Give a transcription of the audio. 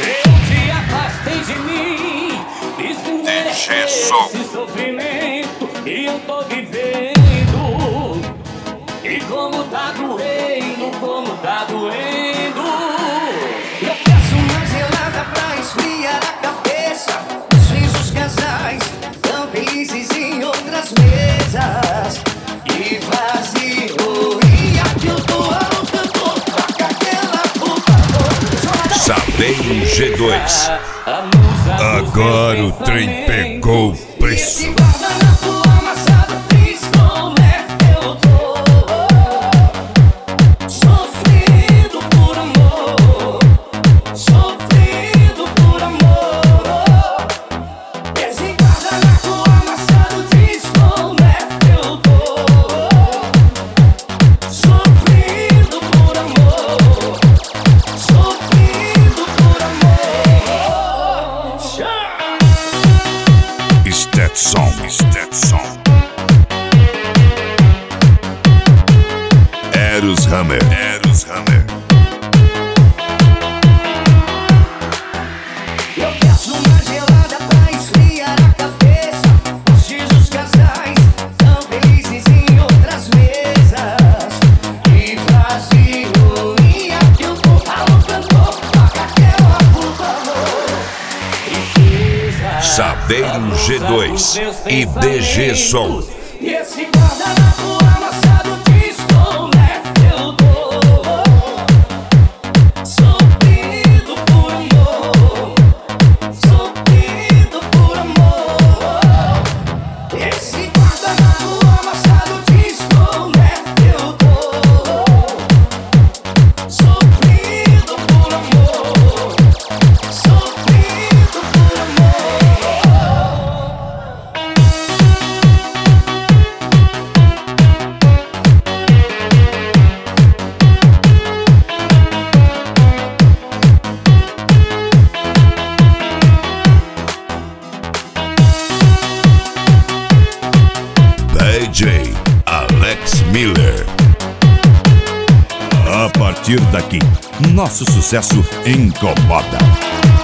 Eu te afastei de mim, esse sofrimento e eu tô vivendo. E como tá doendo, como tá doendo. Eu peço uma gelada pra esfriar a cabeça. Os risos casais tão felizes em outras mesas. E vazio, e aqui eu tô lutando com aquela puta boca. Saveiro G2. Agora o trem pegou o preço. Esse guardanapo amassado diz como é que eu tô. Sofrendo por amor, sofrendo por amor. Esse guardanapo amassado diz como é que eu tô. Sofrendo por amor, sofrendo por amor. Stetson. Eros Hammer. Eu peço uma gelada pra esfriar a cabeça. Os risos casais tão felizes em outras mesas. E vazio, e aqui eu tô alugando com aquela puta amor. Saveiro G2 e DG Som. E esse guardanapo amassado diz como é que eu tô. Sofrendo por amor, sofrendo por amor. Esse guardanapo amassado diz como é que eu tô. Sofrendo por amor, sofrendo por amor. DJ Alex Miller. A partir daqui, nosso sucesso incomoda.